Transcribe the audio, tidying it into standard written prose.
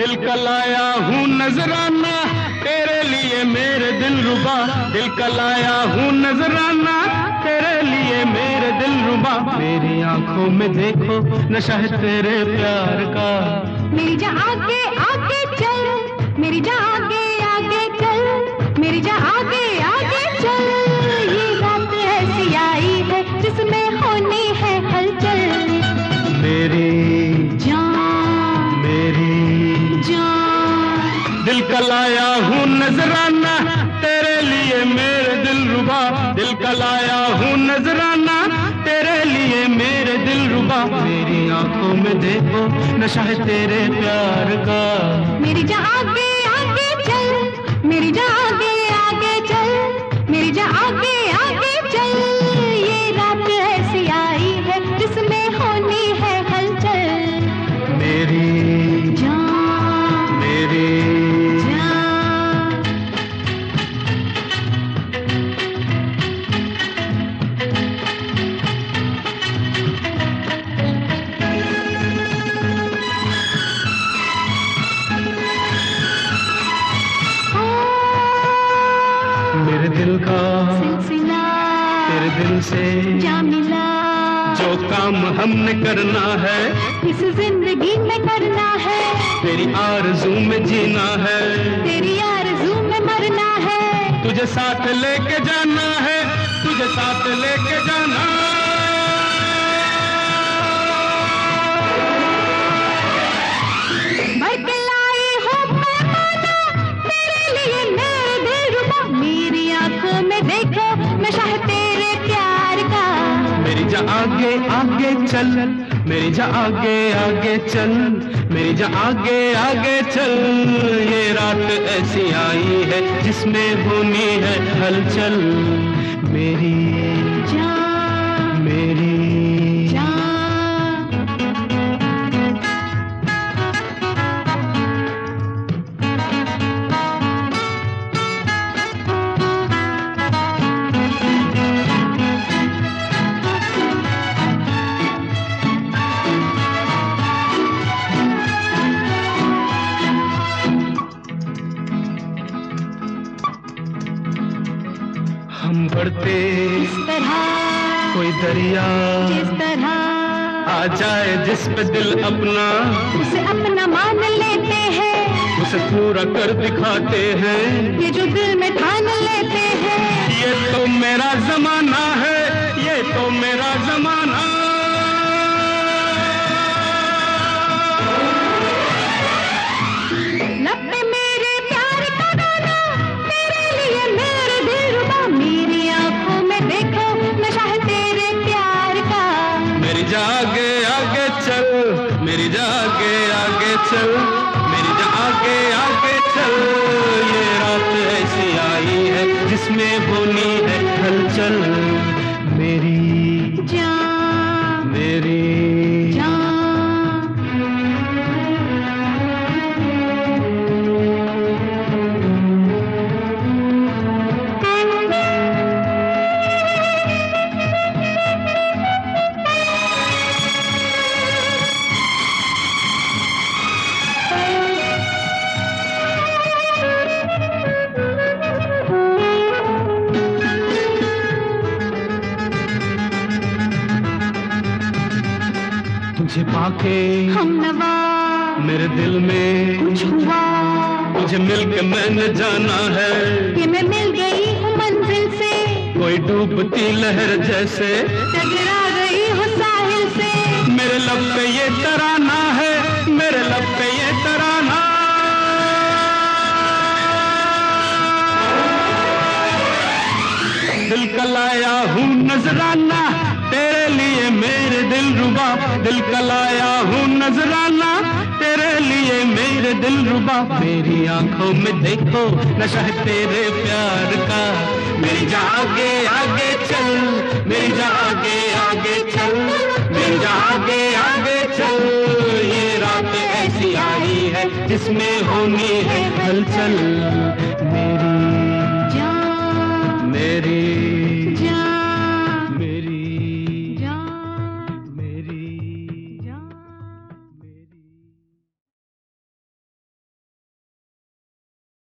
दिल का लाया हूँ नजराना तेरे लिए मेरे दिल रुबा, दिल का लाया हूँ नजराना तेरे लिए मेरे दिल रुबा। मेरी आंखों में देखो नशा है तेरे प्यार का। मेरी जा आगे आगे चल, मेरी जा आगे आगे चल, मेरी जा आगे आगे चल। ये रात ऐसी आई है जिसमें होनी है हलचल। मेरी जान, मेरी जान, दिल का लाया हूँ नजराना तेरे लिए मेरे दिल रुबा, दिल का लाया हूँ नजराना तेरे लिए मेरे दिल रुबा। मेरी आंखों में देखो नशा है तेरे प्यार का। मेरी जा आगे आगे चल, मेरी जा आगे आगे चल, मेरी जा आगे आगे चल। ये रात ऐसी आई है जिसमें होनी है हलचल। मेरी जान, मेरी जान, मेरे दिल का सिलसिला तेरे दिल से जा मिला। जो काम हमने करना है इस जिंदगी में करना है, तेरी आरज़ू में जीना है, तेरी आरज़ू में मरना है। तुझे साथ लेके जाना है, तुझे साथ लेके जाना। भर के लाई हो पैमाना तेरे लिए मेरे दिल रुबा। मेरी आंखों में देखो नशा है तेरे प्यार का। मेरी जा आगे आगे चल, मेरी जा आगे आगे चल, मेरी जा आगे आगे चल। ये रात ऐसी आई है जिसमें होनी है हलचल। मेरी जान, मेरी जान, हम बढ़ते इस तरह कोई दरिया जिस तरह आ जाए जिस पे दिल अपना, उसे अपना मान लेते हैं। उसे पूरा कर दिखाते हैं। ये जो दिल में ठान लेते हैं। ये तो मेरा जमाना है, ये तो मेरा जमाना। लब पे मेरे प्यार का गाना तेरे लिए मेरे दिल रुबा। मेरी आंखों में देखो नशा है तेरे प्यार का। मेरी जा आगे आगे चल, मेरी जा आगे आगे चल, मेरी जा आगे आगे चल। ये रात ऐसी आई है जिसमें होनी है हलचल। मेरी जान, मेरी जान, तुझे पाके हम नवा मेरे दिल में कुछ हुआ। तुझे मिलके मैंने जाना है। कि मैं मिल गई हूँ मंजिल से, कोई डूबती लहर जैसे टकरा गई हूँ साहिल से। मेरे लब पे ये तराना है, मेरे लब पे ये तराना। दिल का लाया हूँ नजराना तेरे लिए मेरे दिल रुबा, दिल का लाया हूँ नजराना तेरे लिए मेरे दिल रुबा। मेरी आंखों में देखो नशा है तेरे प्यार का। मेरी जा आगे आगे चल, मेरी जा आगे आगे चल, मेरी जा आगे आगे चल। ये रात ऐसी आई है जिसमें होनी है हलचल।